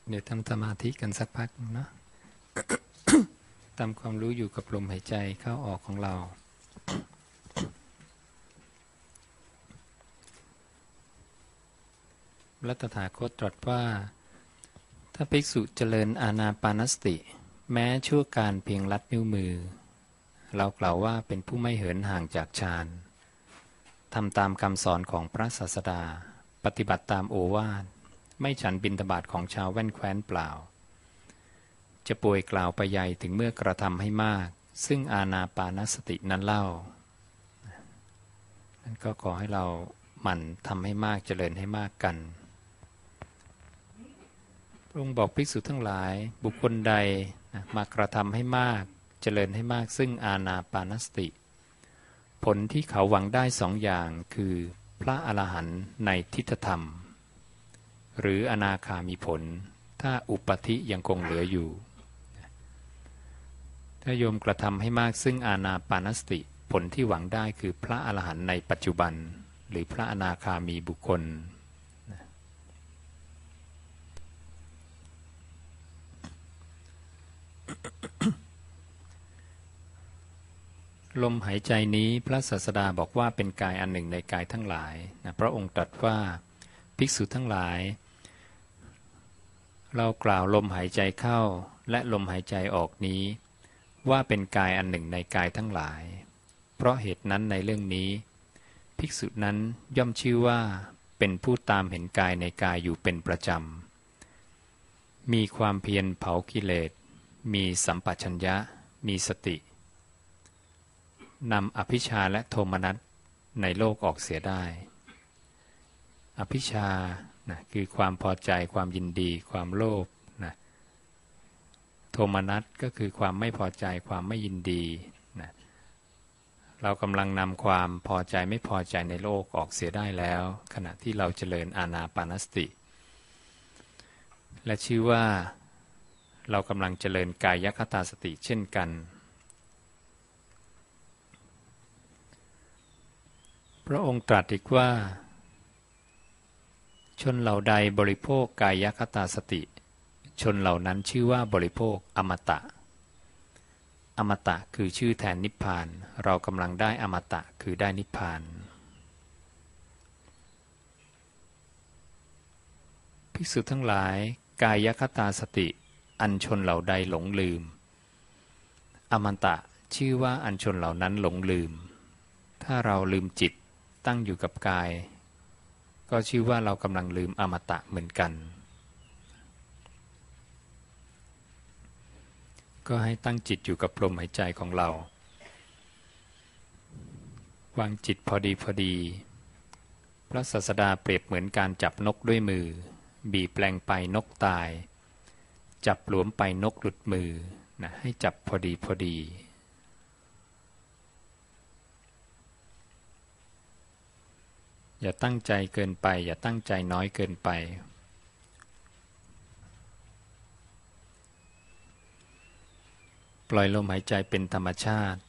เดี๋ยวทำสมาธิกันสักพักเนาะทำความรู้อยู่กับลมหายใจเข้าออกของเราพระตถาคตตรัสว่าถ้าภิกษุเจริญอานาปานสติแม้ชั่วการเพียงลัดนิ้วมือเรากล่าวว่าเป็นผู้ไม่เหินห่างจากฌานทำตามคำสอนของพระศาสดาปฏิบัติตามโอวาทไม่ฉันบิณฑบาตของชาวแว่นแคว้นเปล่าจะป่วยกล่าวไปใหญ่ถึงเมื่อกระทำให้มากซึ่งอานาปานสตินั้นเล่านั่นก็ขอให้เราหมั่นทำให้มากเจริญให้มากกันพระองค์บอกภิกษุทั้งหลายบุคคลใดมากระทำให้มากเจริญให้มากซึ่งอานาปานสติผลที่เขาหวังได้สองอย่างคือพระอรหันต์ในทิฏฐธรรมหรืออนาคามีผลถ้าอุปธิยังคงเหลืออยู่ถ้าโยมกระทำให้มากซึ่งอานาปานสติผลที่หวังได้คือพระอรหันต์ในปัจจุบันหรือพระอนาคามีบุคคลลมหายใจนี้พระศาสดาบอกว่าเป็นกายอันหนึ่งในกายทั้งหลายพระองค์ตรัสว่าภิกษุทั้งหลายเรากล่าวลมหายใจเข้าและลมหายใจออกนี้ว่าเป็นกายอันหนึ่งในกายทั้งหลายเพราะเหตุนั้นในเรื่องนี้ภิกษุนั้นย่อมชื่อว่าเป็นผู้ตามเห็นกายในกายอยู่เป็นประจำมีความเพียรเผากิเลสมีสัมปชัญญะมีสตินำอภิชฌาและโทมนัสในโลกออกเสียได้อภิชฌาคือความพอใจความยินดีความโลภโทมนัสก็คือความไม่พอใจความไม่ยินดีเรากำลังนำความพอใจไม่พอใจในโลกออกเสียได้แล้วขณะที่เราเจริญอานาปานสติและชื่อว่าเรากำลังเจริญกายคตาสติเช่นกันพระองค์ตรัสอีกว่าชนเหล่าใดบริโภคกายคตาสติชนเหล่านั้นชื่อว่าบริโภคอมตะอมตะคือชื่อแทนนิพพานเรากำลังได้อมตะคือได้นิพพานภิกษุทั้งหลายกายคตาสติอันชนเหล่าใดหลงลืมอมตะชื่อว่าอันชนเหล่านั้นหลงลืมถ้าเราลืมจิตตั้งอยู่กับกายก็ชื่อว่าเรากำลังลืมอมตะเหมือนกันก็ให้ตั้งจิตอยู่กับลมหายใจของเราวางจิตพอดีพอดีพระศาสดาเปรียบเหมือนการจับนกด้วยมือบีบแปลงไปนกตายจับหลวมไปนกหลุดมือให้จับพอดีพอดีอย่าตั้งใจเกินไปอย่าตั้งใจน้อยเกินไปปล่อยลมหายใจเป็นธรรมชาติ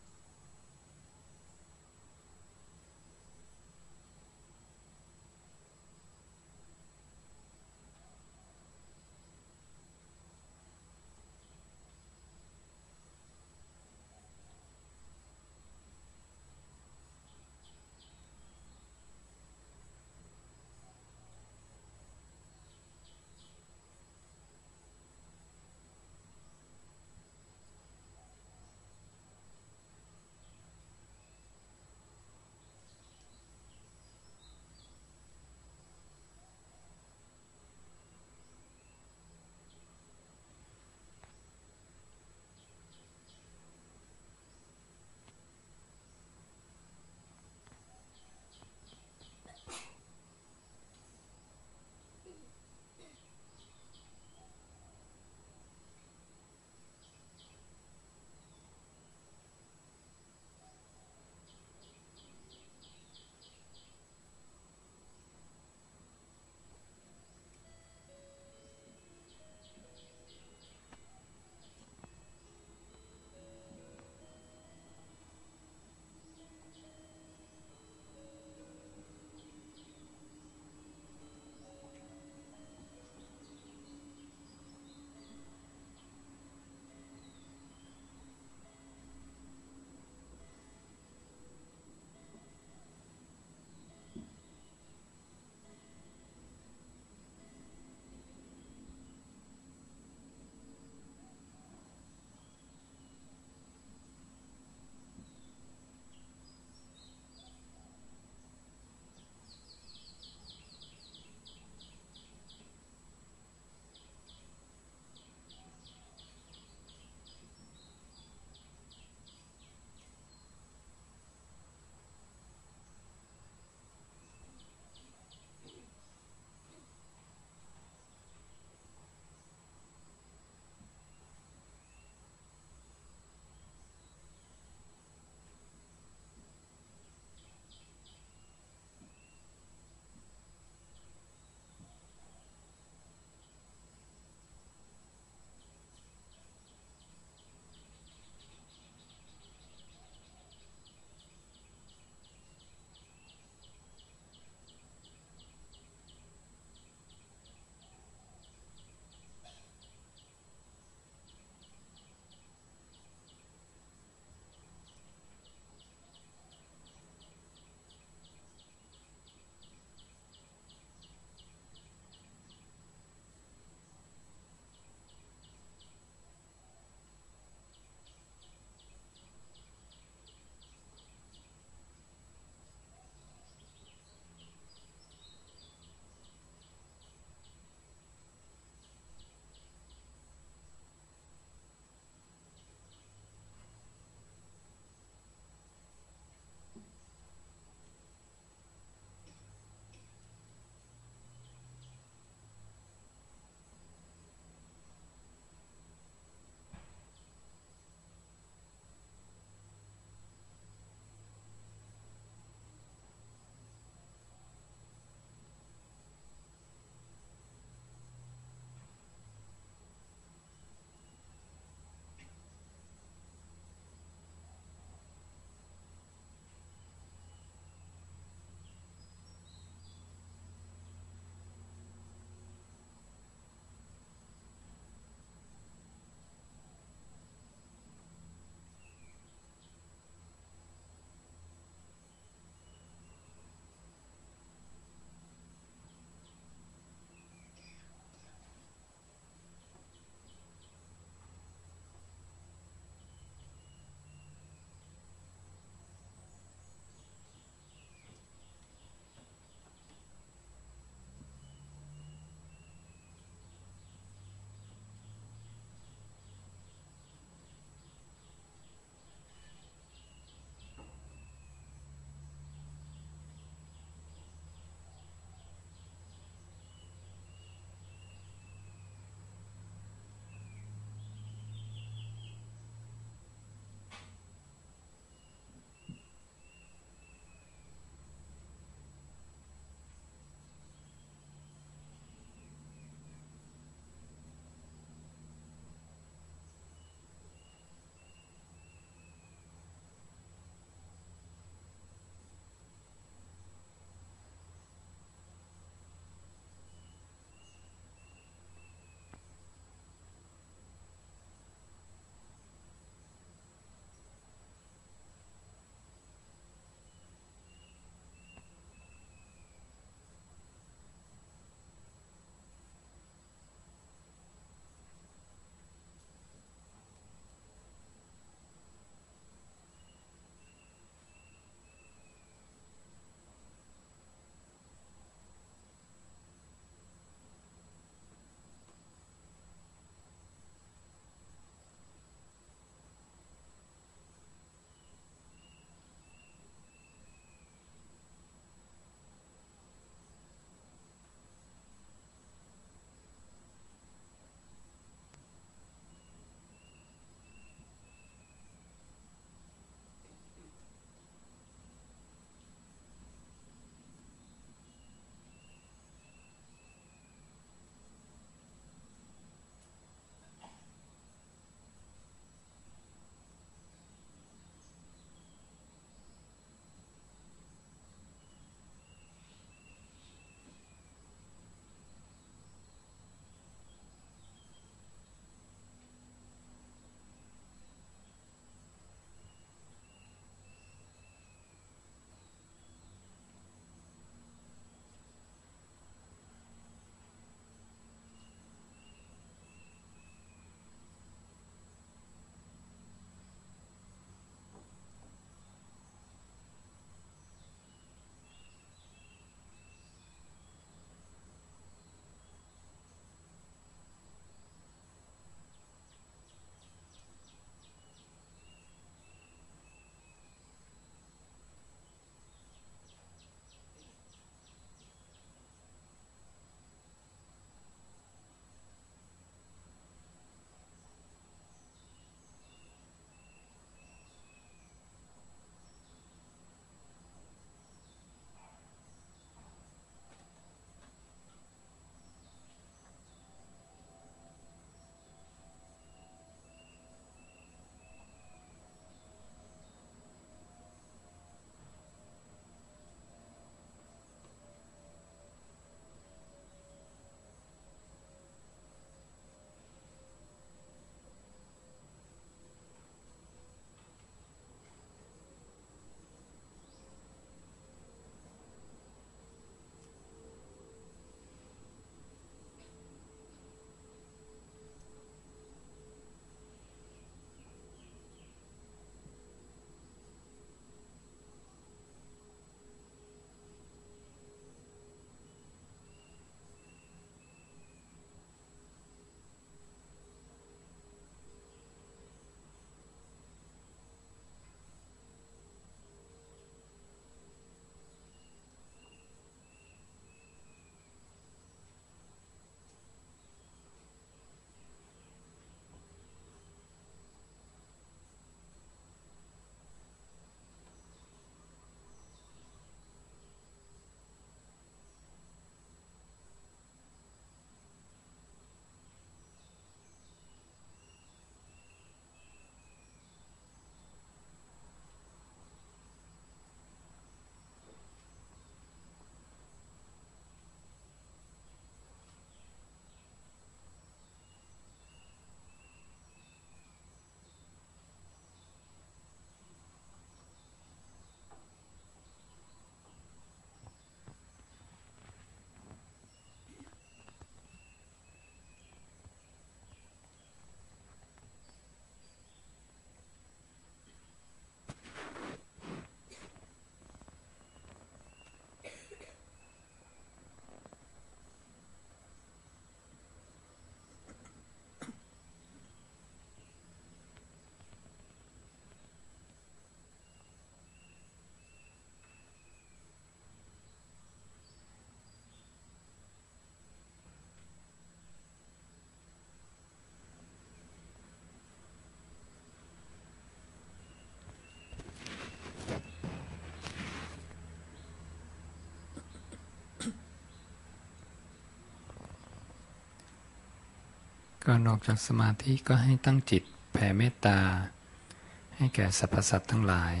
ก่อนออกจากสมาธิก็ให้ตั้งจิตแผ่เมตตาให้แก่สรรพสัตว์ทั้งหลาย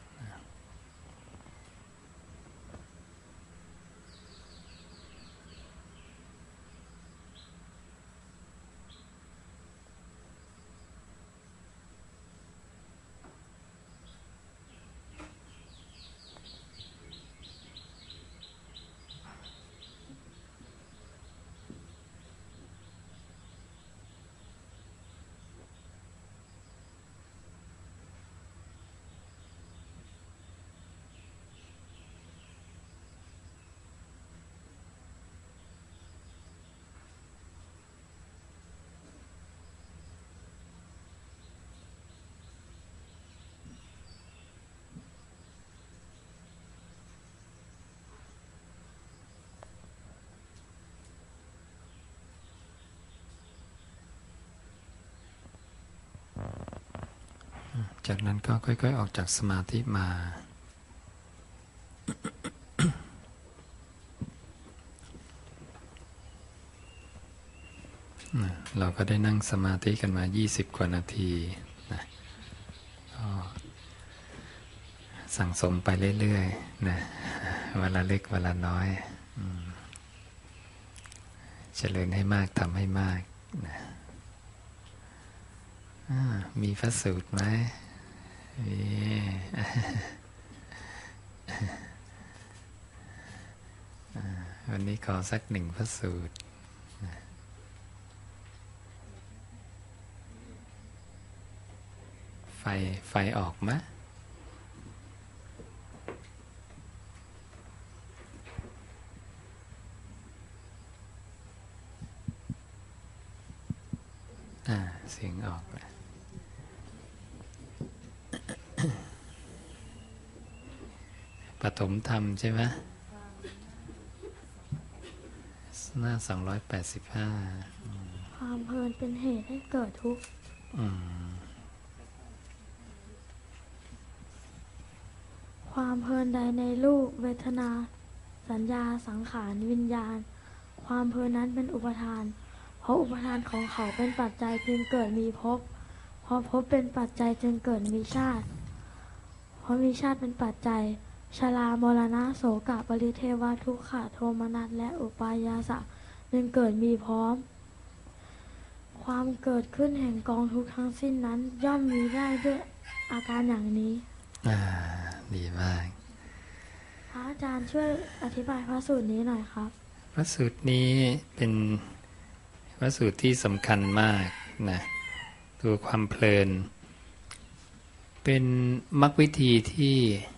จากนั้นก็ค่อยๆออกจากสมาธิมาเราก็ได้นั่งสมาธิกันมา20 กว่านาทีนะก็สั่งสมไปเรื่อยๆนะวันละเล็กวันละน้อยเจริญให้มากทำให้มากนะมีพระสูตรไหมวันนี้ขอสัก1 พระสูตรไฟออกมะเสียงออกแล้วปฐมธรรมใช่ไหมหน้า285 ความเพลินเป็นเหตุให้เกิดทุกข์ความเพลินใดในรูปเวทนาสัญญาสังขารวิญญาณความเพลินนั้นเป็นอุปทานเพราะอุปทานของเขาเป็นปัจจัยจึงเกิดมีภพเพราะภพเป็นปัจจัยจึงเกิดมีชาติเพราะมีชาติเป็นปัจจัยชรามรณะโสกะปริเทวทุกขะโทมนัสและอุปายาสะจึงเกิดมีพร้อมความเกิดขึ้นแห่งกองทุกข์ทั้งสิ้นนั้นย่อมมีได้ด้วยอาการอย่างนี้ดีมากพระอาจารย์ช่วยอธิบายพระสูตรนี้หน่อยครับพระสูตรนี้เป็นพระสูตรที่สำคัญมากนะตัวความเพลินเป็นมรรควิธีที่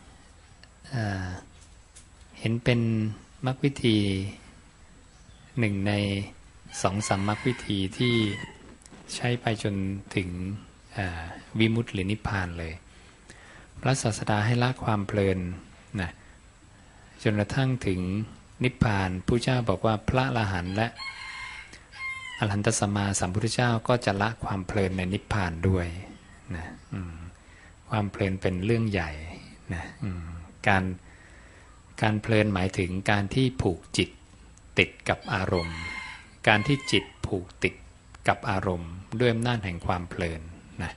เห็นเป็นมรรควิธี1 ใน 2-3 มรรควิธีที่ใช้ไปจนถึงวิมุตติหรือนิพพานเลยพระศาสดาให้ละความเพลินนะจนกระทั่งถึงนิพพานพระเจ้าบอกว่าพระอรหันต์และอรหันตสัมมาสัมพุทธเจ้าก็จะละความเพลินในนิพพานด้วยนะความเพลินเป็นเรื่องใหญ่นะการเพลินหมายถึงการที่ผูกจิตติดกับอารมณ์การที่จิตผูกติดกับอารมณ์ด้วยอำนาจแห่งความเพลินนะ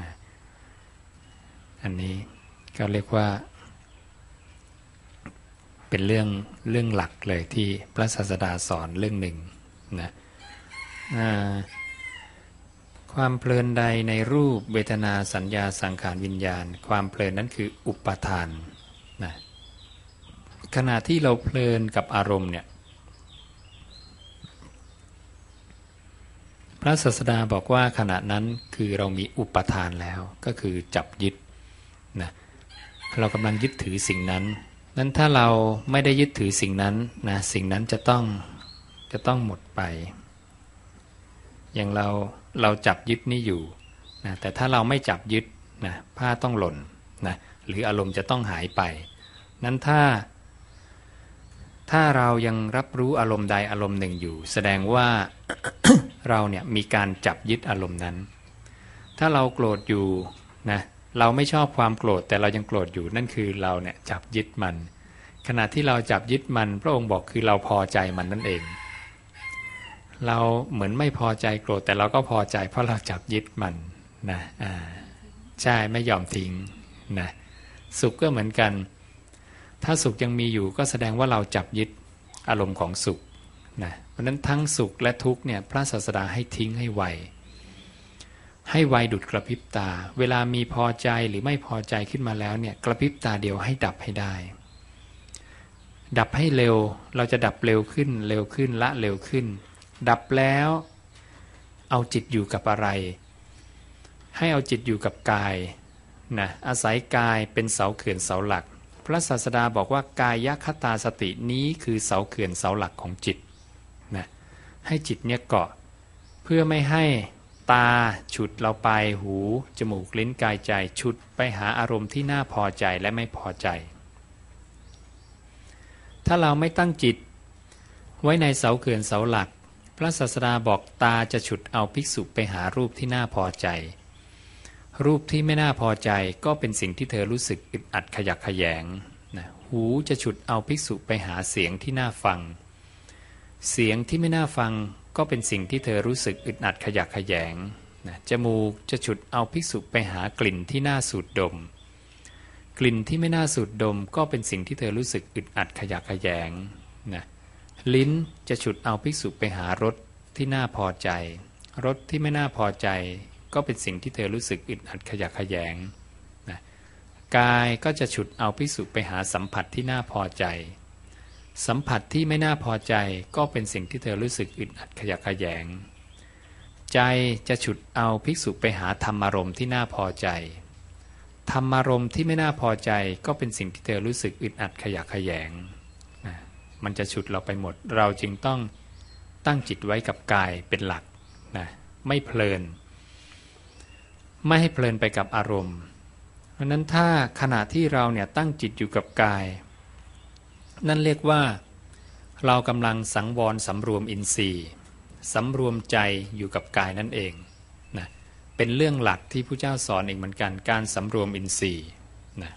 อันนี้ก็เรียกว่าเป็นเรื่องหลักเลยที่พระศาสดาสอนเรื่องหนึ่งนะความเพลินใดในรูปเวทนาสัญญาสังขารวิญญาณความเพลินนั้นคืออุปทานนะขณะที่เราเพลินกับอารมณ์เนี่ยพระศาสดาบอกว่าขณะนั้นคือเรามีอุปทานแล้วก็คือจับยึดนะเรากำลังยึดถือสิ่งนั้นถ้าเราไม่ได้ยึดถือสิ่งนั้นนะสิ่งนั้นจะต้องหมดไปอย่างเราจับยึดนี่อยู่นะแต่ถ้าเราไม่จับยึดนะผ้าต้องหล่นนะหรืออารมณ์จะต้องหายไปนั้นถ้าเรายังรับรู้อารมณ์ใดอารมณ์หนึ่งอยู่แสดงว่า เราเนี่ยมีการจับยึดอารมณ์นั้นถ้าเราโกรธอยู่นะเราไม่ชอบความโกรธแต่เรายังโกรธอยู่นั่นคือเราเนี่ยจับยึดมันขณะที่เราจับยึดมันพระองค์บอกคือเราพอใจมันนั่นเองเราเหมือนไม่พอใจโกรธแต่เราก็พอใจเพราะเราจับยึดมันนะใช่ไม่ยอมทิ้งนะสุขก็เหมือนกันถ้าสุขยังมีอยู่ก็แสดงว่าเราจับยึดอารมณ์ของสุขนะเพราะนั้นทั้งสุขและทุกข์เนี่ยพระศาสดาให้ทิ้งให้ไวดุจกระพริบตาเวลามีพอใจหรือไม่พอใจขึ้นมาแล้วเนี่ยกระพริบตาเดียวให้ดับให้ได้ดับให้เร็วเราจะดับเร็วขึ้นละเร็วขึ้นดับแล้วเอาจิตอยู่กับอะไรให้เอาจิตอยู่กับกายนะอาศัยกายเป็นเสาเขื่อนเสาหลักพระศาสดาบอกว่ากายคตาสตินี้คือเสาเขื่อนเสาหลักของจิตนะให้จิตเนี่ยเกาะเพื่อไม่ให้ตาฉุดเราไปหูจมูกลิ้นกายใจฉุดไปหาอารมณ์ที่น่าพอใจและไม่พอใจถ้าเราไม่ตั้งจิตไว้ในเสาเขื่อนเสาหลักพระศาสดาบอกตาจะฉุดเอาภิกษุไปหารูปที่น่าพอใจรูปที่ไม่น่าพอใจก็เป็นสิ่งที่เธอรู้สึกอึดอัดขยักขยแยงนะหูจะฉุดเอาภิกษุไปหาเสียงที่น่าฟังเสียงที่ไม่น่าฟังก็เป็นสิ่งที่เธอรู้สึกอึดอัดขยักขยแยงนะจมูกจะฉุดเอาภิกษุไปหากลิ่นที่น่าสูดดมกลิ่นที่ไม่น่าสูดดมก็เป็นสิ่งที่เธอรู้สึกอึดอัดขยักขยแยงนะลิ้นจะฉุดเอาภิกษุไปหารสที่น่าพอใจรสที่ไม่น่าพอใจก็เป็นสิ่งที่เธอรู้สึกอึดอัดขยักขยแยงนะกายก็จะฉุดเอาภิกษุไปหาสัมผัสที่น่าพอใจสัมผัสที่ไม่น่าพอใจก็เป็นสิ่งที่เธอรู้สึกอึดอัดขยักขยแยงใจจะฉุดเอาภิกษุไปหาธรรมารมณ์ที่น่าพอใจธรรมารมณ์ที่ไม่น่าพอใจก็เป็นสิ่งที่เธอรู้สึกอึดอัดขยักขยแยงนะมันจะฉุดเราไปหมดเราจึงต้องตั้งจิตไว้กับกายเป็นหลักนะไม่เพลินไม่ให้เพลินไปกับอารมณ์เพราะนั้นถ้าขณะที่เราเนี่ยตั้งจิตอยู่กับกายนั่นเรียกว่าเรากำลังสังวรสำรวมอินทรีย์สำรวมใจอยู่กับกายนั่นเองนะเป็นเรื่องหลักที่พระเจ้าสอนอีกเหมือนกันการสำรวมอินทรีย์นะ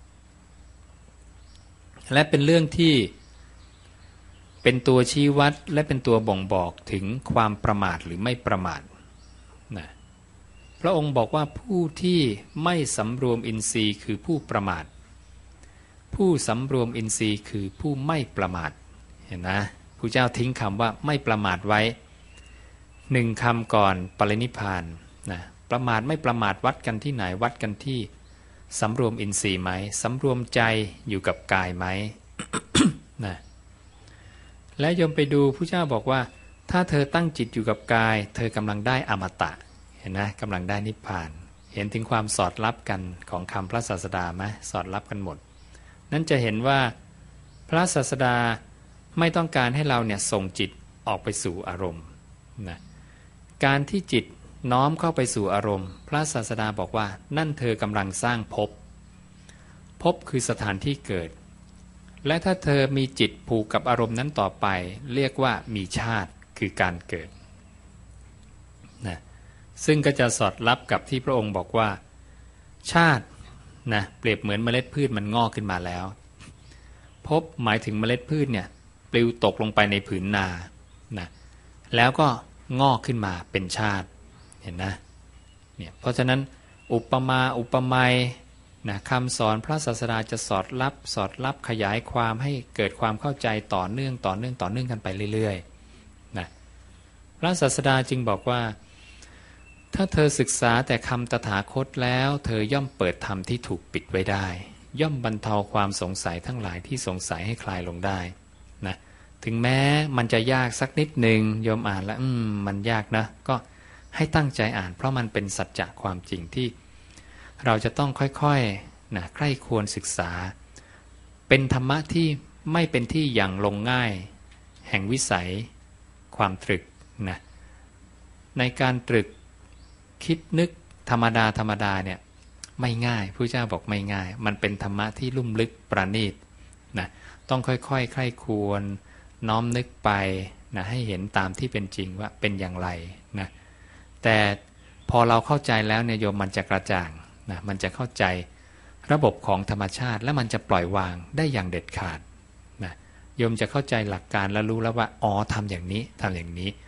และเป็นเรื่องที่เป็นตัวชี้วัดและเป็นตัวบ่งบอกถึงความประมาทหรือไม่ประมาทนะพระองค์บอกว่าผู้ที่ไม่สำรวมอินทรีย์คือผู้ประมาทผู้สำรวมอินทรีย์คือผู้ไม่ประมาทเห็นนะพระเจ้าทิ้งคำว่าไม่ประมาทไว้หนึ่งคำก่อนปรินิพพานนะประมาทไม่ประมาทวัดกันที่ไหนวัดกันที่สำรวมอินทรีย์ไหมสำรวมใจอยู่กับกายไหม นะและโยมไปดูพระเจ้าบอกว่าถ้าเธอตั้งจิตอยู่กับกายเธอกำลังได้อมตะเห็นนะกำลังได้นิพพานเห็นถึงความสอดรับกันของคำพระศาสดาไหมสอดรับกันหมดนั่นจะเห็นว่าพระศาสดาไม่ต้องการให้เราเนี่ยส่งจิตออกไปสู่อารมณ์นะการที่จิตน้อมเข้าไปสู่อารมณ์พระศาสดาบอกว่านั่นเธอกำลังสร้างภพคือสถานที่เกิดและถ้าเธอมีจิตผูกกับอารมณ์นั้นต่อไปเรียกว่ามีชาติคือการเกิดนะซึ่งก็จะสอดรับกับที่พระองค์บอกว่าชาตินะเปรียบเหมือนเมล็ดพืชมันงอกขึ้นมาแล้วภพหมายถึงเมล็ดพืชเนี่ยปลิวตกลงไปในผืนนานะแล้วก็งอกขึ้นมาเป็นชาติเห็นนะเนี่ยเพราะฉะนั้นอุปมาอุปไมยนะคำสอนพระศาสดาจะสอดรับขยายความให้เกิดความเข้าใจต่อเนื่องกันไปเรื่อยๆนะพระศาสดาจึงบอกว่าถ้าเธอศึกษาแต่คำตถาคตแล้วเธอย่อมเปิดธรรมที่ถูกปิดไว้ได้ย่อมบรรเทาความสงสัยทั้งหลายที่สงสัยให้คลายลงได้นะถึงแม้มันจะยากสักนิดหนึ่งโยมอ่านแล้วมันยากนะก็ให้ตั้งใจอ่านเพราะมันเป็นสัจจะความจริงที่เราจะต้องค่อยๆนะใคร่ควรศึกษาเป็นธรรมะที่ไม่เป็นที่อย่างลงง่ายแห่งวิสัยความตรึกนะในการตรึกคิดนึกธรรมดาเนี่ยไม่ง่ายพระเจ้าบอกไม่ง่ายมันเป็นธรรมะที่ลุ่มลึกประณีตนะต้องค่อยๆใคร่ควรน้อมนึกไปนะให้เห็นตามที่เป็นจริงว่าเป็นอย่างไรนะแต่พอเราเข้าใจแล้วเนี่ยโยมมันจะกระจ่างนะมันจะเข้าใจระบบของธรรมชาติและมันจะปล่อยวางได้อย่างเด็ดขาดนะโยมจะเข้าใจหลักการและรู้แล้วว่าอ๋อทำอย่างนี้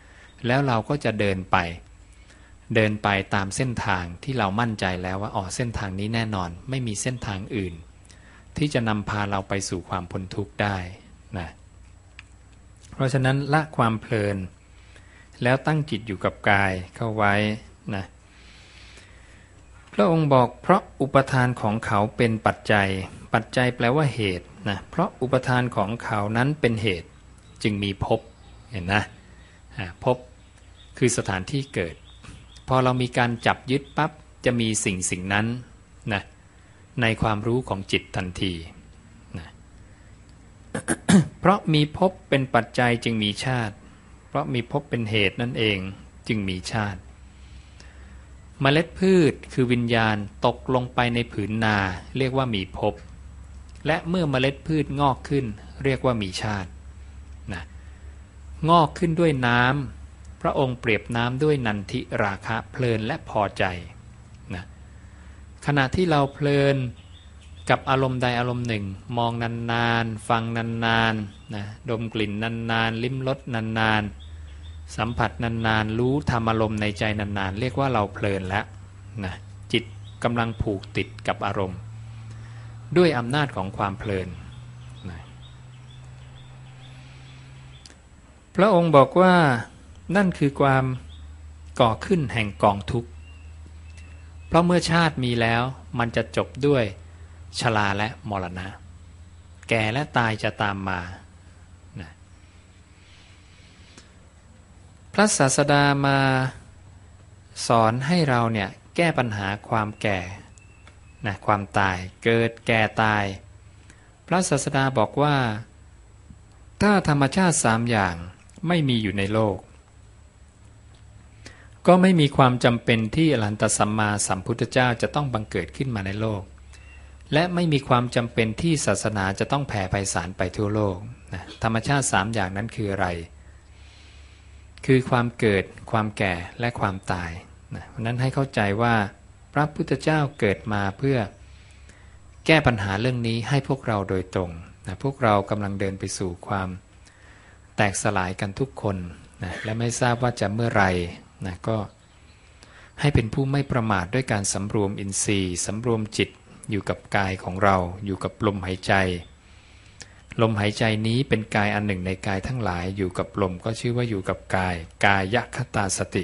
แล้วเราก็จะเดินไปตามเส้นทางที่เรามั่นใจแล้วว่าเส้นทางนี้แน่นอนไม่มีเส้นทางอื่นที่จะนำพาเราไปสู่ความพ้นทุกข์ได้นะเพราะฉะนั้นละความเพลินแล้วตั้งจิตอยู่กับกายเข้าไว้นะพระองค์บอกเพราะอุปทานของเขาเป็นปัจจัยแปลว่าเหตุนะเพราะอุปทานของเขานั้นเป็นเหตุจึงมีภพเห็นนะภพคือสถานที่เกิดพอเรามีการจับยึดปั๊บจะมีสิ่งนั้นนะในความรู้ของจิตทันทีนะ เพราะมีภพเป็นปัจจัยจึงมีชาติเพราะมีภพเป็นเหตุนั่นเองจึงมีชาติเมล็ดพืชคือวิญญาณตกลงไปในผืนนาเรียกว่ามีภพและเมื่อเมล็ดพืชงอกขึ้นเรียกว่ามีชาตินะงอกขึ้นด้วยน้ำพระองค์เปรียบน้ำด้วยนันทิราคะเพลินและพอใจนะขณะที่เราเพลินกับอารมณ์ใดอารมณ์หนึ่งมองนานๆฟังนานๆนะดมกลิ่นนานๆลิ้มรสนานๆสัมผัสนานๆรู้ธรรมอารมณ์ในใจนานๆเรียกว่าเราเพลินแล้วนะจิตกำลังผูกติดกับอารมณ์ด้วยอำนาจของความเพลินนะพระองค์บอกว่านั่นคือความก่อขึ้นแห่งกองทุกข์เพราะเมื่อชาติมีแล้วมันจะจบด้วยชราและมรณะแก่และตายจะตามมานะพระศาสดามาสอนให้เราเนี่ยแก้ปัญหาความแก่นะความตายเกิดแก่ตายพระศาสดาบอกว่าถ้าธรรมชาติ3อย่างไม่มีอยู่ในโลกก็ไม่มีความจำเป็นที่อรหันตสัมมาสัมพุทธเจ้าจะต้องบังเกิดขึ้นมาในโลกและไม่มีความจำเป็นที่ศาสนาจะต้องแผ่ไพศาลไปทั่วโลกนะธรรมชาติ3อย่างนั้นคืออะไรคือความเกิดความแก่และความตายนะเพราะนั้นให้เข้าใจว่าพระพุทธเจ้าเกิดมาเพื่อแก้ปัญหาเรื่องนี้ให้พวกเราโดยตรงนะพวกเรากำลังเดินไปสู่ความแตกสลายกันทุกคนนะและไม่ทราบว่าจะเมื่อไรนะก็ให้เป็นผู้ไม่ประมาทด้วยการสำรวมอินทรีย์สำรวมจิตอยู่กับกายของเราอยู่กับลมหายใจลมหายใจนี้เป็นกายอันหนึ่งในกายทั้งหลายอยู่กับลมก็ชื่อว่าอยู่กับกายกายคตาสติ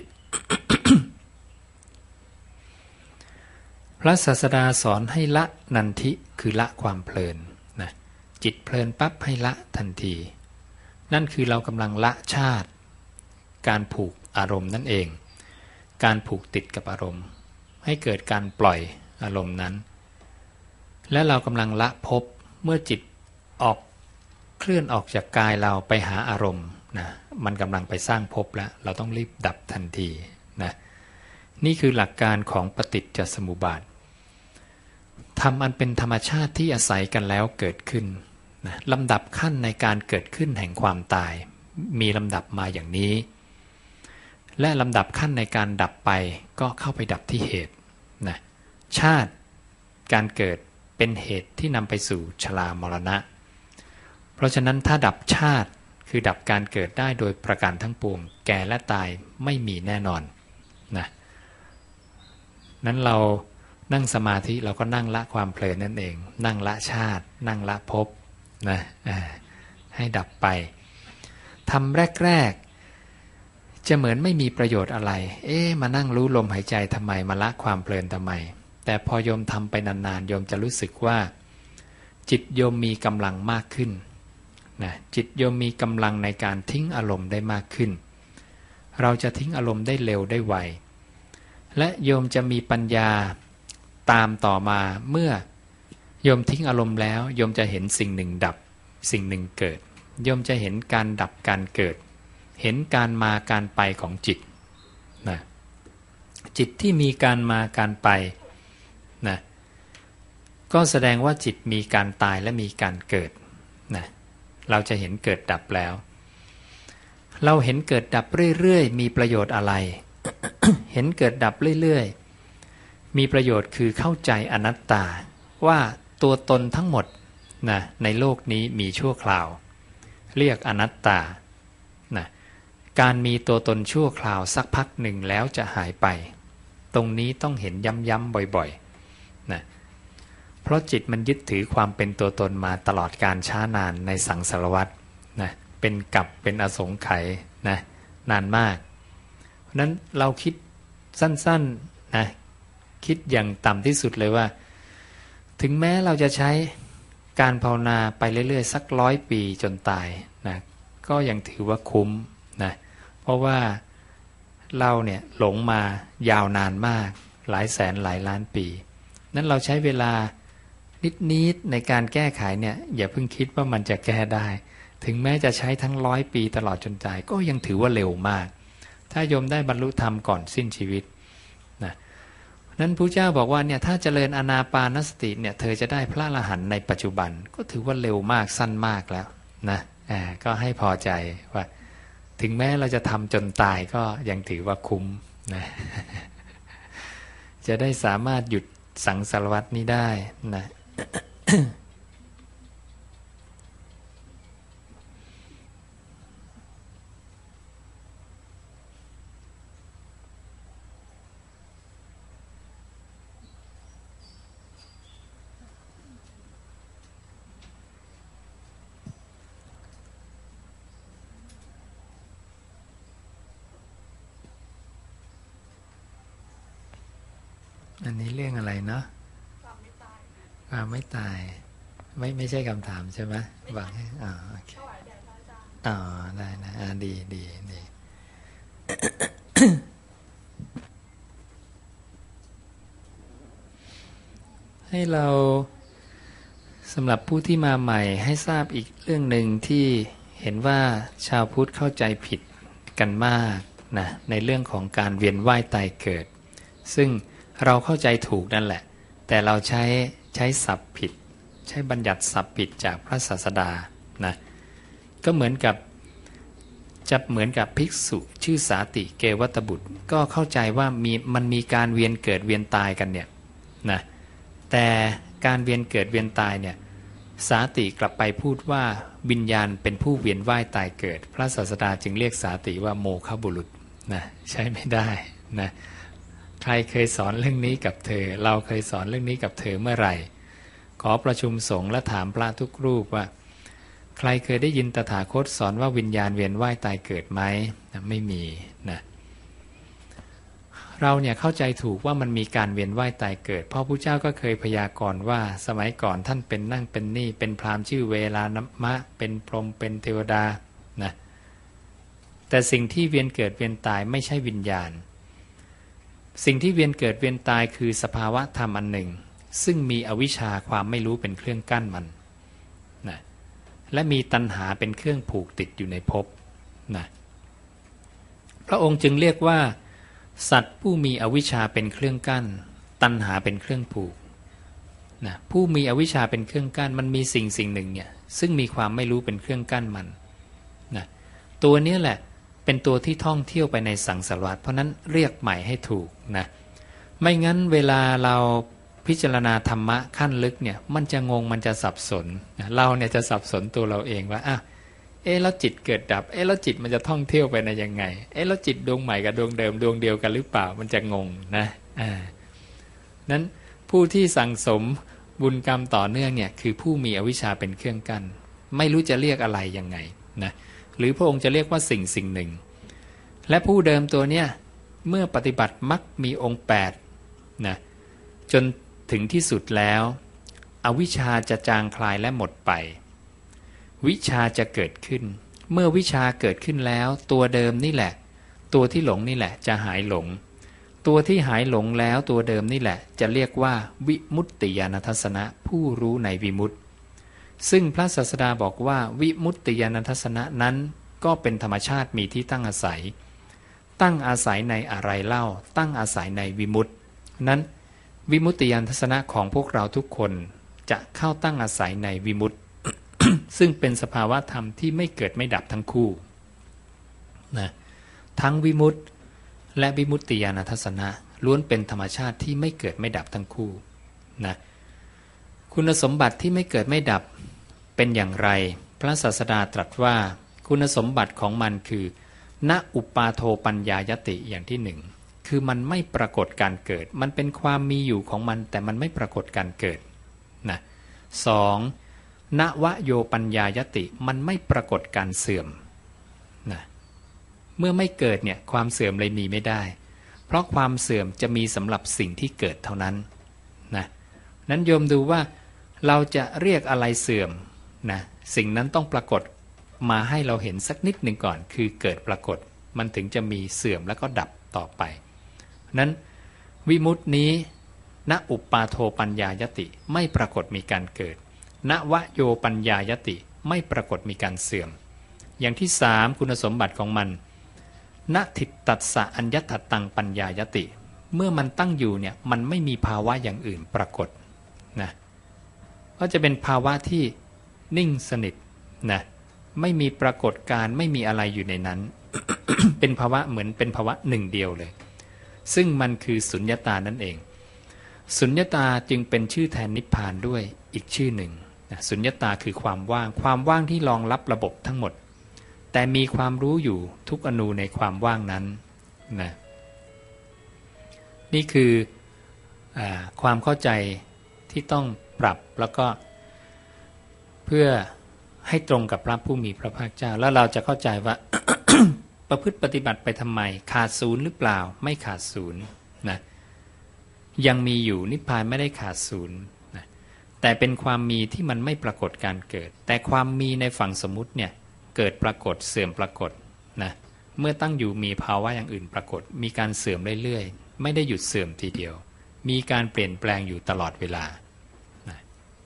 พระศาสดาสอนให้ละนันทิคือละความเพลินนะจิตเพลินปั๊บให้ละทันทีนั่นคือเรากำลังละชาติการผูกอารมณ์นั่นเองการผูกติดกับอารมณ์ให้เกิดการปล่อยอารมณ์นั้นและเรากำลังละภพเมื่อจิตออกเคลื่อนออกจากกายเราไปหาอารมณ์นะมันกำลังไปสร้างภพแล้วเราต้องรีบดับทันทีนะนี่คือหลักการของปฏิจจสมุปบาทธรรมอันเป็นธรรมชาติที่อาศัยกันแล้วเกิดขึ้นนะลำดับขั้นในการเกิดขึ้นแห่งความตายมีลำดับมาอย่างนี้และลำดับขั้นในการดับไปก็เข้าไปดับที่เหตุนะชาติการเกิดเป็นเหตุที่นำไปสู่ชรามรณะเพราะฉะนั้นถ้าดับชาติคือดับการเกิดได้โดยประการทั้งปวงแก่และตายไม่มีแน่นอนนะนั้นเรานั่งสมาธิเราก็นั่งละความเพลินนั่นเองนั่งละชาตินั่งละภพนะให้ดับไปทำแรกจะเหมือนไม่มีประโยชน์อะไรมานั่งรู้ลมหายใจทำไมมาละความเพลินทำไมแต่พอโยมทำไปนานๆโยมจะรู้สึกว่าจิตโยมมีกำลังมากขึ้นนะจิตโยมมีกำลังในการทิ้งอารมณ์ได้มากขึ้นเราจะทิ้งอารมณ์ได้เร็วได้ไวและโยมจะมีปัญญาตามต่อมาเมื่อโยมทิ้งอารมณ์แล้วโยมจะเห็นสิ่งหนึ่งดับสิ่งหนึ่งเกิดโยมจะเห็นการดับการเกิดเห็นการมาการไปของจิตนะจิตที่มีการมาการไปนะก็แสดงว่าจิตมีการตายและมีการเกิดนะเราจะเห็นเกิดดับแล้วเราเห็นเกิดดับเรื่อยๆมีประโยชน์อะไร เห็นเกิดดับเรื่อยๆมีประโยชน์คือเข้าใจอนัตตาว่าตัวตนทั้งหมดนะในโลกนี้มีชั่วคราวเรียกอนัตตานะการมีตัวตนชั่วคราวสักพักหนึ่งแล้วจะหายไปตรงนี้ต้องเห็นย้ำๆบ่อยๆนะเพราะจิตมันยึดถือความเป็นตัวตนมาตลอดการช้านานในสังสารวัฏนะเป็นกับเป็นอสงไขยนะนานมากเพราะนั้นเราคิดสั้นๆนะคิดอย่างต่ำที่สุดเลยว่าถึงแม้เราจะใช้การภาวนาไปเรื่อยๆสัก100 ปีจนตายนะก็ยังถือว่าคุ้มนะเพราะว่าเราเนี่ยหลงมายาวนานมากหลายแสนหลายล้านปีนั้นเราใช้เวลานิดๆในการแก้ไขเนี่ยอย่าเพิ่งคิดว่ามันจะแก้ได้ถึงแม้จะใช้ทั้ง100 ปีตลอดจนตายก็ยังถือว่าเร็วมากถ้าโยมได้บรรลุธรรมก่อนสิ้นชีวิตนะนั้นพระเจ้าบอกว่าเนี่ยถ้าเจริญอานาปานสติเนี่ยเธอจะได้พระอรหันต์ในปัจจุบันก็ถือว่าเร็วมากสั้นมากแล้วนะก็ให้พอใจว่าถึงแม้เราจะทำจนตายก็ยังถือว่าคุ้มนะจะได้สามารถหยุดสังสารวัฏนี้ได้นะ อันนี้เรื่องอะไรเนาะความไม่ตายไม่ใช่คำถามใช่ไหมหวังให้โอเคได้นะดี ให้เราสำหรับผู้ที่มาใหม่ให้ทราบอีกเรื่องหนึ่งที่เห็นว่าชาวพุทธเข้าใจผิดกันมากนะในเรื่องของการเวียนว่ายตายเกิดซึ่งเราเข้าใจถูกนั่นแหละแต่เราใช้ศัพท์ผิดใช้บัญญัติศัพท์ผิดจากพระศาสดานะก็เหมือนกับภิกษุชื่อสาติเกวัตบุตรก็เข้าใจว่ามันมีการเวียนเกิดเวียนตายกันเนี่ยนะแต่การเวียนเกิดเวียนตายเนี่ยสาติกลับไปพูดว่าวิญญาณเป็นผู้เวียนว่ายตายเกิดพระศาสดาจึงเรียกสาติว่าโมฆะบุรุษนะใช้ไม่ได้นะใครเคยสอนเรื่องนี้กับเธอเราเคยสอนเรื่องนี้กับเธอเมื่อไหร่ขอประชุมสงฆ์และถามพระทุกรูปว่าใครเคยได้ยินตถาคตสอนว่าวิญญาณเวียนว่ายตายเกิดไหมไม่มีนะเราเนี่ยเข้าใจถูกว่ามันมีการเวียนว่ายตายเกิดเพราะพระเจ้าก็เคยพยากรณ์ว่าสมัยก่อนท่านเป็นนั่งเป็นนี่เป็นพราหมณ์ชื่อเวลามะเป็นพรหมเป็นเทวดานะแต่สิ่งที่เวียนเกิดเวียนตายไม่ใช่วิญญาณสิ่งที่เวียนเกิดเวียนตายคือสภาวะธรรมอันหนึ่งซึ่งมีอวิชชาความไม่รู้เป็นเครื่องกั้นมันนะและมีตัณหาเป็นเครื่องผูกติดอยู่ในภพนะพระองค์จึงเรียกว่าสัตว์ผู้มีอวิชชาเป็นเครื่องกั้นตัณหาเป็นเครื่องผูกนะผู้มีอวิชชาเป็นเครื่องกั้นมันมีสิ่งหนึ่งเนี่ยซึ่งมีความไม่รู้เป็นเครื่องกั้นมันนะตัวนี้แหละเป็นตัวที่ท่องเที่ยวไปในสังสารวัฏเพราะนั้นเรียกใหม่ให้ถูกนะไม่งั้นเวลาเราพิจารณาธรรมะขั้นลึกเนี่ยมันจะงงมันจะสับสนนะเราเนี่ยจะสับสนตัวเราเองว่าแล้วจิตเกิดดับแล้วจิตมันจะท่องเที่ยวไปในยังไงแล้วจิตดวงใหม่กับดวงเดิมดวงเดียวกันหรือเปล่ามันจะงงนะนั้นผู้ที่สั่งสมบุญกรรมต่อเนื่องเนี่ยคือผู้มีอวิชชาเป็นเครื่องกั้นไม่รู้จะเรียกอะไรยังไงนะหรือพระองค์จะเรียกว่าสิ่งหนึ่งและผู้เดิมตัวเนี่ยเมื่อปฏิบัติมรรคมีองค์8นะจนถึงที่สุดแล้วอวิชชาจะจางคลายและหมดไปวิชาจะเกิดขึ้นเมื่อวิชาเกิดขึ้นแล้วตัวเดิมนี่แหละตัวที่หลงนี่แหละจะหายหลงตัวที่หายหลงแล้วตัวเดิมนี่แหละจะเรียกว่าวิมุตติญาณทัสสนะผู้รู้ในวิมุตติซึ่งพระศาสดาบอกว่าวิมุตติญาณทัสสนะนั้นก็เป็นธรรมชาติมีที่ตั้งอาศัยตั้งอาศัยในอะไรเล่าตั้งอาศัยในวิมุตตินั้นวิมุตติญาณทัสสนะของพวกเราทุกคนจะเข้าตั้งอาศัยในวิมุตติ ซึ่งเป็นสภาวะธรรมที่ไม่เกิดไม่ดับทั้งคู่นะทั้งวิมุตติและวิมุตติญาณทัสสนะล้วนเป็นธรรมชาติที่ไม่เกิดไม่ดับทั้งคู่นะคุณสมบัติที่ไม่เกิดไม่ดับเป็นอย่างไรพระศาสดาตรัสว่าคุณสมบัติของมันคือณอุปาโทปัญญายติอย่างที่หนึ่งคือมันไม่ปรากฏการเกิดมันเป็นความมีอยู่ของมันแต่มันไม่ปรากฏการเกิดนะสองณวโยปัญญายติมันไม่ปรากฏการเสื่อมนะเมื่อไม่เกิดเนี่ยความเสื่อมเลยมีไม่ได้เพราะความเสื่อมจะมีสำหรับสิ่งที่เกิดเท่านั้นนะนั้นโยมดูว่าเราจะเรียกอะไรเสื่อมนะสิ่งนั้นต้องปรากฏมาให้เราเห็นสักนิดหนึ่งก่อนคือเกิดปรากฏมันถึงจะมีเสื่อมแล้วก็ดับต่อไปนั้นวิมุตตินี้ณอุปาโทปัญญายติไม่ปรากฏมีการเกิดณวโยปัญญายติไม่ปรากฏมีการเสื่อมอย่างที่สามคุณสมบัติของมันณทิฏตัสสะอัญญตตังปัญญายติเมื่อมันตั้งอยู่เนี่ยมันไม่มีภาวะอย่างอื่นปรากฏนะก็จะเป็นภาวะที่นิ่งสนิทนะไม่มีปรากฏการไม่มีอะไรอยู่ในนั้น เป็นภาวะเหมือนเป็นภาวะหนึ่งเดียวเลยซึ่งมันคือสุญญตานั่นเองสุญญตาจึงเป็นชื่อแทนนิพพานด้วยอีกชื่อหนึ่งนะสุญญตาคือความว่างความว่างที่รองรับระบบทั้งหมดแต่มีความรู้อยู่ทุกอนูในความว่างนั้นนะนี่คือความเข้าใจที่ต้องปรับแล้วก็เพื่อให้ตรงกับพระผู้มีพระภาคเจ้าแล้วเราจะเข้าใจว่า ประพฤติปฏิบัติไปทำไมขาดศูนย์หรือเปล่าไม่ขาดศูนย์นะยังมีอยู่นิพพานไม่ได้ขาดศูนย์นะแต่เป็นความมีที่มันไม่ปรากฏการเกิดแต่ความมีในฝั่งสมมุติเนี่ยเกิดปรากฏเสื่อมปรากฏนะเมื่อตั้งอยู่มีภาวะอย่างอื่นปรากฏมีการเสื่อมเรื่อยๆไม่ได้หยุดเสื่อมทีเดียวมีการเปลี่ยนแปลงอยู่ตลอดเวลานะ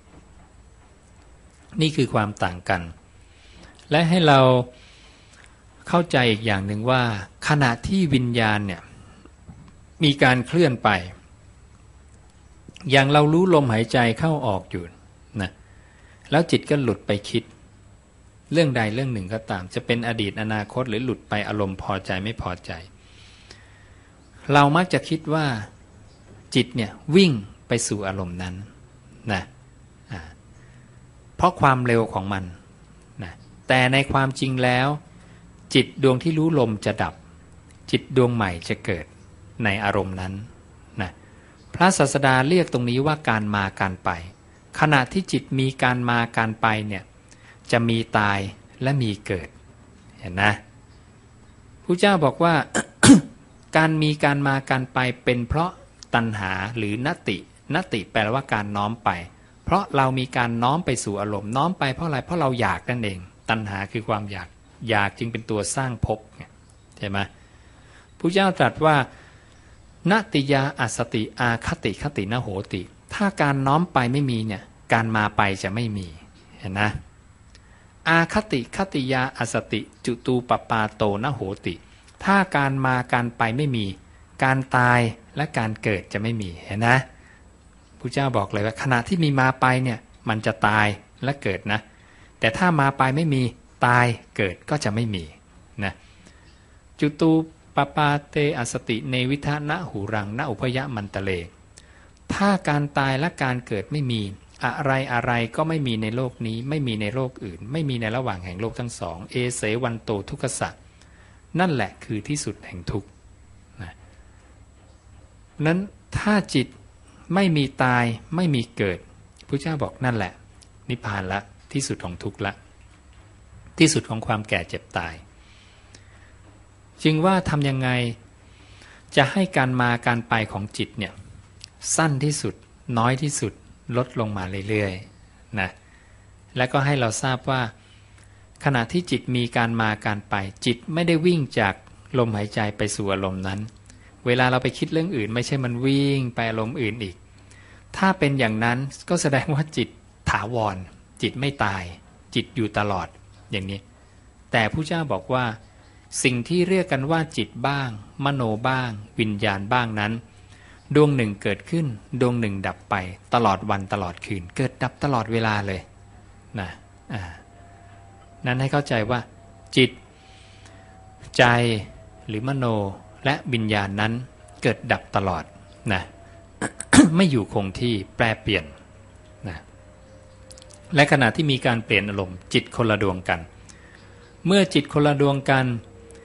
นี่คือความต่างกันและให้เราเข้าใจอีกอย่างหนึ่งว่าขณะที่วิญญาณเนี่ยมีการเคลื่อนไปอย่างเรารู้ลมหายใจเข้าออกอยู่นะแล้วจิตก็หลุดไปคิดเรื่องใดเรื่องหนึ่งก็ตามจะเป็นอดีตอนาคตหรือหลุดไปอารมณ์พอใจไม่พอใจเรามักจะคิดว่าจิตเนี่ยวิ่งไปสู่อารมณ์นั้นนะเพราะความเร็วของมันนะแต่ในความจริงแล้วจิตดวงที่รู้ลมจะดับจิตดวงใหม่จะเกิดในอารมณ์นั้นนะพระศาสดาเรียกตรงนี้ว่าการมาการไปขณะที่จิตมีการมาการไปเนี่ยจะมีตายและมีเกิดเห็นนะพระเจ้าบอกว่า การมีการมาการไปเป็นเพราะตัณหาหรือนติแปลว่าการน้อมไปเพราะเรามีการน้อมไปสู่อารมณ์น้อมไปเพราะอะไรเพราะเราอยากนั่นเองตัณหาคือความอยากจึงเป็นตัวสร้างภพใช่ไหมพระเจ้าตรัสว่านติยาอัสสติอาคติคตินโหติถ้าการน้อมไปไม่มีเนี่ยการมาไปจะไม่มีเห็นนะอาคติคติยาอัสสติจุตูปปาโตนโหติถ้าการมาการไปไม่มีการตายและการเกิดจะไม่มีเห็นนะพระเจ้าบอกเลยว่าขณะที่มีมาไปเนี่ยมันจะตายและเกิดนะแต่ถ้ามาไปไม่มีตายเกิดก็จะไม่มีนะจุตูปปาเตอสติเนวิทะนะหูรังนะอุพยมันตะเลถ้าการตายและการเกิดไม่มีอะไรก็ไม่มีในโลกนี้ไม่มีในโลกอื่นไม่มีในระหว่างแห่งโลกทั้งสองเอเสวันโตทุกขสัจนั่นแหละคือที่สุดแห่งทุกข์นะนั้นถ้าจิตไม่มีตายไม่มีเกิดพระเจ้าบอกนั่นแหละนิพพานละที่สุดของทุกข์ละที่สุดของความแก่เจ็บตายจึงว่าทำยังไงจะให้การมาการไปของจิตเนี่ยสั้นที่สุดน้อยที่สุดลดลงมาเรื่อยๆนะแล้วก็ให้เราทราบว่าขณะที่จิตมีการมาการไปจิตไม่ได้วิ่งจากลมหายใจไปสู่อารมณ์นั้นเวลาเราไปคิดเรื่องอื่นไม่ใช่มันวิ่งไปอารมณ์อื่นอีกถ้าเป็นอย่างนั้นก็แสดงว่าจิตถาวรจิตไม่ตายจิตอยู่ตลอดอย่างนี้แต่พระเจ้าบอกว่าสิ่งที่เรียกกันว่าจิตบ้างมโนบ้างวิญญาณบ้างนั้นดวงหนึ่งเกิดขึ้นดวงหนึ่งดับไปตลอดวันตลอดคืนเกิดดับตลอดเวลาเลยนะนั้นให้เข้าใจว่าจิตใจหรือมโนและวิญญาณนั้นเกิดดับตลอดนะ ไม่อยู่คงที่แปรเปลี่ยนนะและขณะที่มีการเปลี่ยนอารมณ์จิตคนละดวงกันเมื่อจิตคนละดวงกัน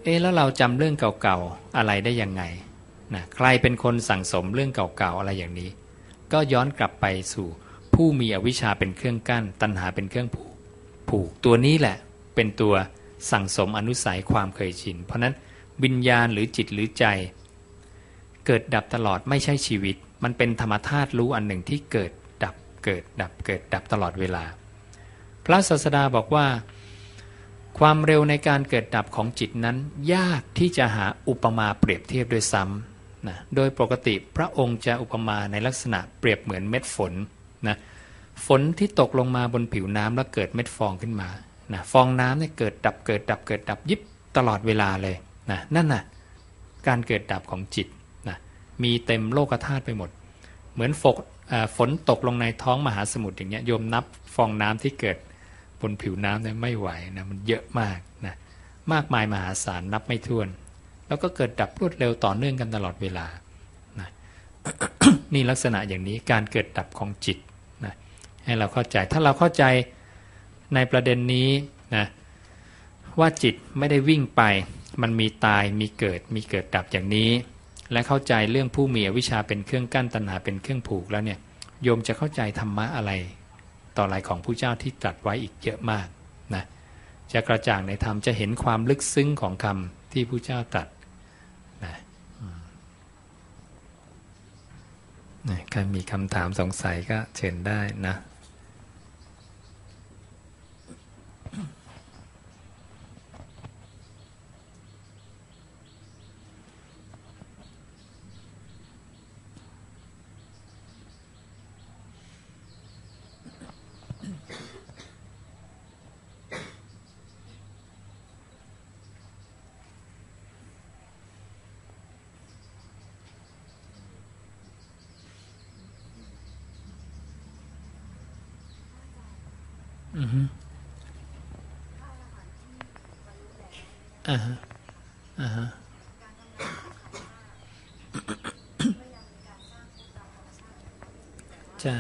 แล้วเราจำเรื่องเก่าๆอะไรได้ยังไงนะใครเป็นคนสั่งสมเรื่องเก่าๆอะไรอย่างนี้ก็ย้อนกลับไปสู่ผู้มีอวิชชาเป็นเครื่องกั้นตัณหาเป็นเครื่องผูกตัวนี้แหละเป็นตัวสั่งสมอนุสัยความเคยชินเพราะนั้นวิญญาณหรือจิตหรือใจเกิดดับตลอดไม่ใช่ชีวิตมันเป็นธรรมธาตุรู้อันหนึ่งที่เกิดดับเกิดดับเกิดดับตลอดเวลาพระศาสดาบอกว่าความเร็วในการเกิดดับของจิตนั้นยากที่จะหาอุปมาเปรียบเทียบด้วยซ้ำนะโดยปกติพระองค์จะอุปมาในลักษณะเปรียบเหมือนเม็ดฝนนะฝนที่ตกลงมาบนผิวน้ำแล้วเกิดเม็ดฟองขึ้นมานะฟองน้ำเนี่ยเกิดดับเกิดดับเกิดดับยิบตลอดเวลาเลยนะนั่นน่ะการเกิดดับของจิตนะมีเต็มโลกธาตุไปหมดเหมือนฝนตกลงในท้องมหาสมุทรอย่างเงี้ยโยมนับฟองน้ำที่เกิดบนผิวน้ำเนี่ยไม่ไหวนะมันเยอะมากนะมากมายมหาศาลนับไม่ถ้วนแล้วก็เกิดดับรวดเร็วต่อเนื่องกันตลอดเวลานะ นี่ลักษณะอย่างนี้การเกิดดับของจิตนะให้เราเข้าใจถ้าเราเข้าใจในประเด็นนี้นะว่าจิตไม่ได้วิ่งไปมันมีตายมีเกิดดับอย่างนี้และเข้าใจเรื่องผู้มีอวิชชาเป็นเครื่องกั้นตัณหาเป็นเครื่องผูกแล้วเนี่ยโยมจะเข้าใจธรรมะอะไรต่ออะไรของผู้เจ้าที่ตรัสไว้อีกเยอะมากนะจะกระจ่างในธรรมจะเห็นความลึกซึ้งของคำที่ผู้เจ้าตรัสนะใครมีคำถามสงสัยก็เชิญได้นะใช่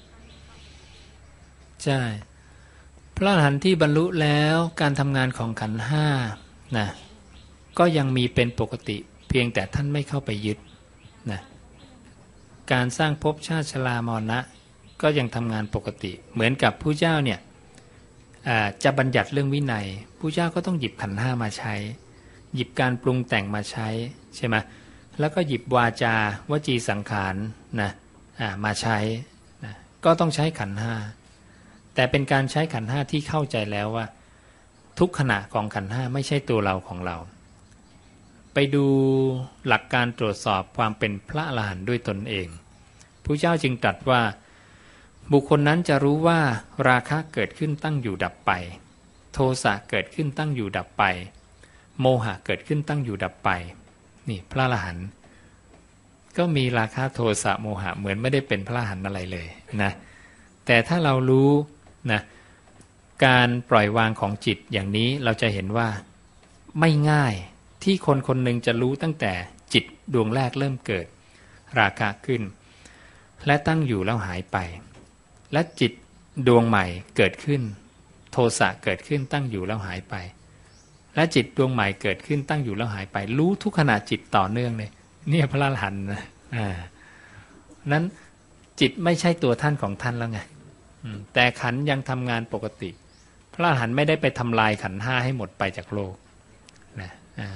ใช่พระอรหันต์ที่บรรลุแล้วการทำงานของขันธ์ห้านะก็ยังมีเป็นปกติเพียงแต่ท่านไม่เข้าไปยึดนะการสร้างภพชาติชรามรณะก็ยังทำงานปกติเหมือนกับผู้เจ้าเนี่ยจะบัญญัติเรื่องวินัยผู้เจ้าก็ต้องหยิบขันธ์ห้ามาใช้หยิบการปรุงแต่งมาใช้ใช่ไหมแล้วก็หยิบวาจาวจีสังขารนะมาใช้นะก็ต้องใช้ขันธ์ห้าแต่เป็นการใช้ขันธ์ห้าที่เข้าใจแล้วว่าทุกขณะของขันธ์ห้าไม่ใช่ตัวเราของเราไปดูหลักการตรวจสอบความเป็นพระอรหันต์ด้วยตนเองพระเจ้าจึงตรัสว่าบุคคลนั้นจะรู้ว่าราคะเกิดขึ้นตั้งอยู่ดับไปโทสะเกิดขึ้นตั้งอยู่ดับไปโมหะเกิดขึ้นตั้งอยู่ดับไปนี่พระอรหันต์ก็มีราคะโทสะโมหะเหมือนไม่ได้เป็นพระอรหันต์อะไรเลยนะแต่ถ้าเรารู้นะการปล่อยวางของจิตอย่างนี้เราจะเห็นว่าไม่ง่ายที่คนคนหนึ่งจะรู้ตั้งแต่จิตดวงแรกเริ่มเกิดราคะขึ้นและตั้งอยู่แล้วหายไปและจิตดวงใหม่เกิดขึ้นโทสะเกิดขึ้นตั้งอยู่แล้วหายไปและจิตดวงใหม่เกิดขึ้นตั้งอยู่แล้วหายไปรู้ทุกขณะจิตต่อเนื่องเลยเนี่ยพระอรหันต์นะนั้นจิตไม่ใช่ตัวท่านของท่านแล้วไงแต่ขันธ์ยังทำงานปกติพระอรหันต์ไม่ได้ไปทำลายขันธ์ห้าให้หมดไปจากโลกนะ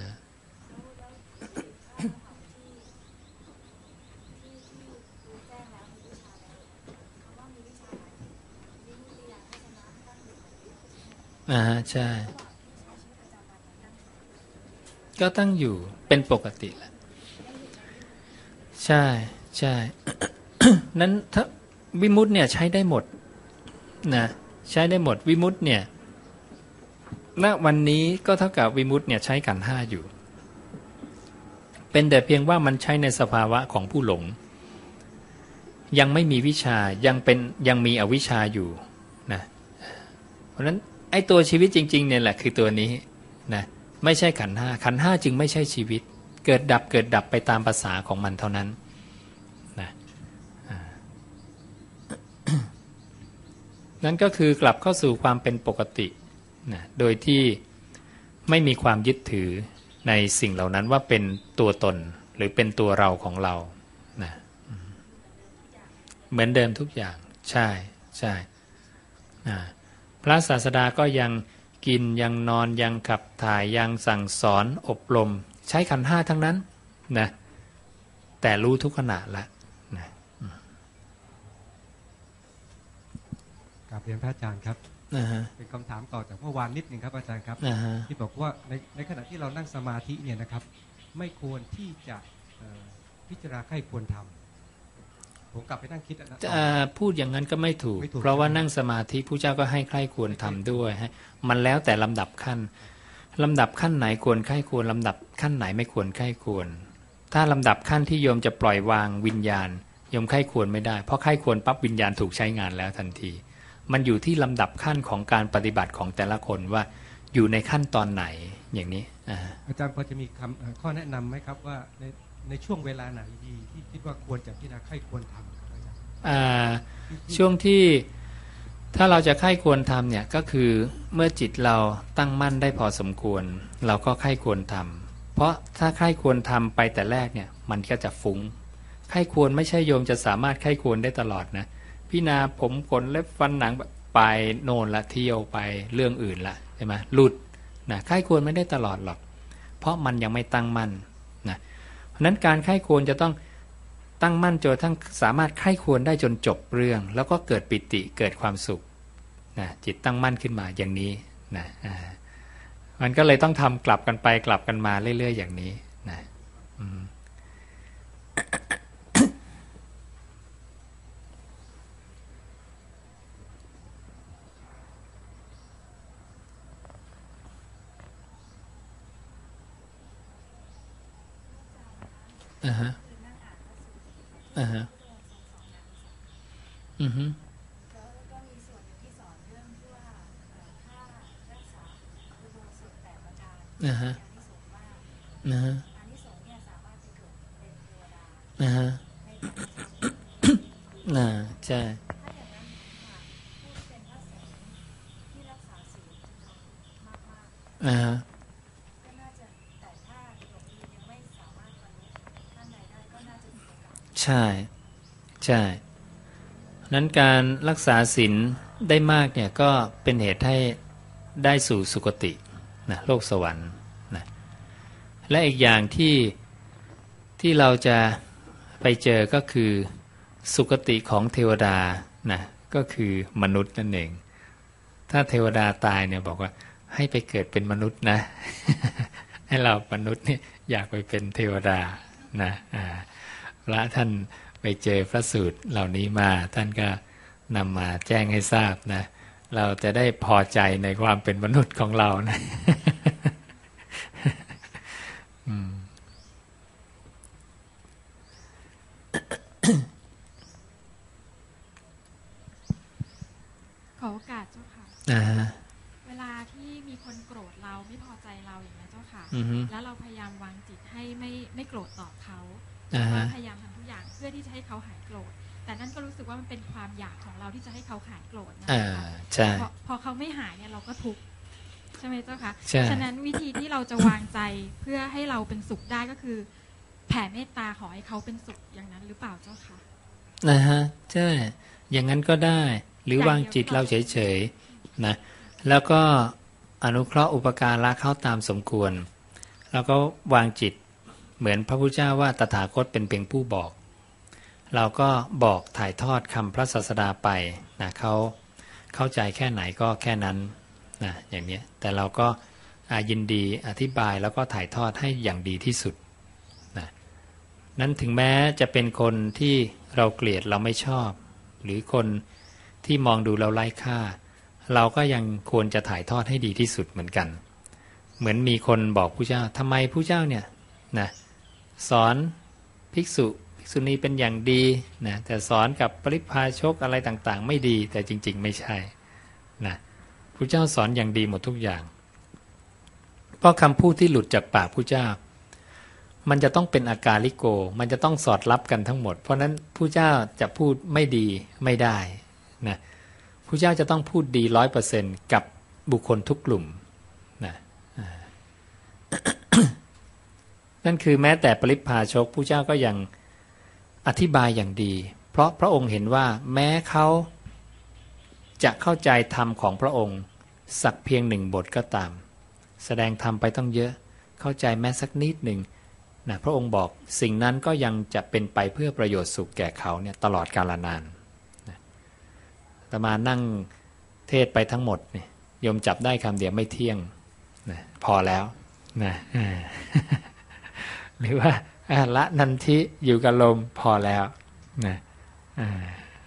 ใช่ก็ตั้งอยู่เป็นปกติแหละใช่ใช่ นั้นถ้าวิมุตติเนี่ยใช้ได้หมดนะใช้ได้หมดวิมุตติเนี่ยณวันนี้ก็เท่ากับวิมุตติเนี่ยใช้ขันธ์ห้าอยู่เป็นแต่เพียงว่ามันใช้ในสภาวะของผู้หลงยังไม่มีวิชายังมีอวิชชาอยู่นะเพราะฉะนั้นไอ้ตัวชีวิตจริงๆเนี่ยแหละคือตัวนี้นะไม่ใช่ขันธ์ห้าขันธ์ห้าจึงไม่ใช่ชีวิตเกิดดับไปตามภาษาของมันเท่านั้นนะนั่นก็คือกลับเข้าสู่ความเป็นปกตินะโดยที่ไม่มีความยึดถือในสิ่งเหล่านั้นว่าเป็นตัวตนหรือเป็นตัวเราของเรานะเหมือนเดิมทุกอย่างใช่ใช่พระศาสดาก็ยังกินยังนอนยังขับถ่ายยังสั่งสอนอบรมใช้ขันธ์ห้าทั้งนั้นนะแต่รู้ทุกขณะละนะกราบเรียนพระอาจารย์ครับเป็นคำถามต่อจากเมื่อวานนิดหนึ่งครับอาจารย์ครับที่บอกว่าในขณะที่เรานั่งสมาธิเนี่ยนะครับไม่ควรที่จะพิจารณาใคร่ควรทำผมกลับไปนั่งคิดนะพูดอย่างนั้นก็ไม่ถูกเพราะว่านั่งสมาธิผู้เจ้าก็ให้ใคร่ควรทำด้วยมันแล้วแต่ลำดับขั้นไหนควรใคร่ควรลำดับขั้นไหนไม่ควรใคร่ควรถ้าลำดับขั้นที่โยมจะปล่อยวางวิญญาณโยมใคร่ควรไม่ได้เพราะใคร่ควรปั๊บวิญญาณถูกใช้งานแล้วทันทีมันอยู่ที่ลำดับขั้นของการปฏิบัติของแต่ละคนว่าอยู่ในขั้นตอนไหนอย่างนี้อาจารย์พอจะมีข้อแนะนำไหมครับว่าในช่วงเวลาไหนดีที่คิดว่าควรจะพิจารณาใคร่ควรทำครับอาจารย์ช่วงที่ถ้าเราจะใคร่ควรทำเนี่ยก็คือเมื่อจิตเราตั้งมั่นได้พอสมควรเราก็ใคร่ควรทำเพราะถ้าใคร่ควรทำไปแต่แรกเนี่ยมันก็จะฟุ้งใคร่ควรไม่ใช่โยมจะสามารถใคร่ควรได้ตลอดนะพิจารณาผมขนเล็บฟันหนังไปโน่นละเที่ยวไปเรื่องอื่นละใช่ไหมหลุดนะใคร่ควรไม่ได้ตลอดหรอกเพราะมันยังไม่ตั้งมั่นนะเพราะนั้นการใคร่ควรจะต้องตั้งมั่นจนทั้งสามารถใคร่ควรได้จนจบเรื่องแล้วก็เกิดปิติเกิดความสุขนะจิตตั้งมั่นขึ้นมาอย่างนี้นะมันก็เลยต้องทำกลับกันไปกลับกันมาเรื่อยๆอย่างนี้นะฮะฮะก็มีส่วนที่สอนเรื่องที่ว่าถ้ารักษาอุโบสถแต่ประการอานิสงส์มากอานิสงส์เนี่ยสามารถจะเกิดเป็นเทวดาใช่ถ้าอย่างนั้นค่ะผู้ที่เป็นพระสงฆ์ที่รักษาศีลมากๆก็น่าจะแต่ถ้าหลวงพี่ยังไม่สามารถบรรลุขั้นใดได้ก็น่าจะมีโอกาสใช่นั้นการรักษาศีลได้มากเนี่ยก็เป็นเหตุให้ได้สู่สุคตินะโลกสวรรค์นะและอีกอย่างที่เราจะไปเจอก็คือสุคติของเทวดานะก็คือมนุษย์นั่นเองถ้าเทวดาตายเนี่ยบอกว่าให้ไปเกิดเป็นมนุษย์นะ ให้เรามนุษย์เนี่ยอยากไปเป็นเทวดานะพระท่านไปเจอพระสูตรเหล่านี้มาท่านก็นำมาแจ้งให้ทราบนะเราจะได้พอใจในความเป็นมนุษย์ของเรานะขอโอกาสเจ้าค่ะเวลาที่มีคนโกรธเราไม่พอใจเราอย่างนี้เจ้าค่ะแล้วเราพยายามวางจิตให้ไม่โกรธตอบเขาพยายามทำทุกอย่างเพื่อที่จะให้เขาหายโกรธแต่นั่นก็รู้สึกว่ามันเป็นความอยากของเราที่จะให้เขาหายโกรธนะคะพอเขาไม่หายเนี่ยเราก็ทุกข์ใช่ไหมเจ้าค่ะฉะนั้นวิธีที่เราจะวางใจเพื่อให้เราเป็นสุขได้ก็คือแผ่เมตตาขอให้เขาเป็นสุขอย่างนั้นหรือเปล่าเจ้าค่ะใช่อย่างนั้นก็ได้หรือวางจิตเราเฉยๆนะแล้วก็อนุเคราะห์อุปการะเขาตามสมควรแล้วก็วางจิตเหมือนพระพุทธเจ้าว่าตถาคตเป็นเพียงผู้บอกเราก็บอกถ่ายทอดคำพระศาสดาไปนะเขาเข้าใจแค่ไหนก็แค่นั้นนะอย่างนี้แต่เราก็ยินดีอธิบายแล้วก็ถ่ายทอดให้อย่างดีที่สุดนะนั้นถึงแม้จะเป็นคนที่เราเกลียดเราไม่ชอบหรือคนที่มองดูเราไร้ค่าเราก็ยังควรจะถ่ายทอดให้ดีที่สุดเหมือนกันเหมือนมีคนบอกผู้เจ้าทำไมผู้เจ้าเนี่ยนะสอนภิกษุณีเป็นอย่างดีนะแต่สอนกับปริพาชกอะไรต่างๆไม่ดีแต่จริงๆไม่ใช่นะผู้เจ้าสอนอย่างดีหมดทุกอย่างเพราะคำพูดที่หลุดจากปากผู้เจ้ามันจะต้องเป็นอากาลิโกมันจะต้องสอดรับกันทั้งหมดเพราะนั้นผู้เจ้าจะพูดไม่ดีไม่ได้นะผู้เจ้าจะต้องพูดดี 100% กับบุคคลทุกกลุ่มนะนั่นคือแม้แต่ปริพพาชกผู้เจ้าก็ยังอธิบายอย่างดีเพราะพระองค์เห็นว่าแม้เขาจะเข้าใจธรรมของพระองค์สักเพียง1 บทก็ตามแสดงธรรมไปต้องเยอะเข้าใจแม้สักนิดหนึ่งนะพระองค์บอกสิ่งนั้นก็ยังจะเป็นไปเพื่อประโยชน์สุขแก่เขาเนี่ยตลอดกาลนานนะอาตมานั่งเทศไปทั้งหมดเนี่ยโยมจับได้คำเดียวไม่เที่ยงนะพอแล้วนะหรือว่าละนันทิอยู่กับลมพอแล้วนะ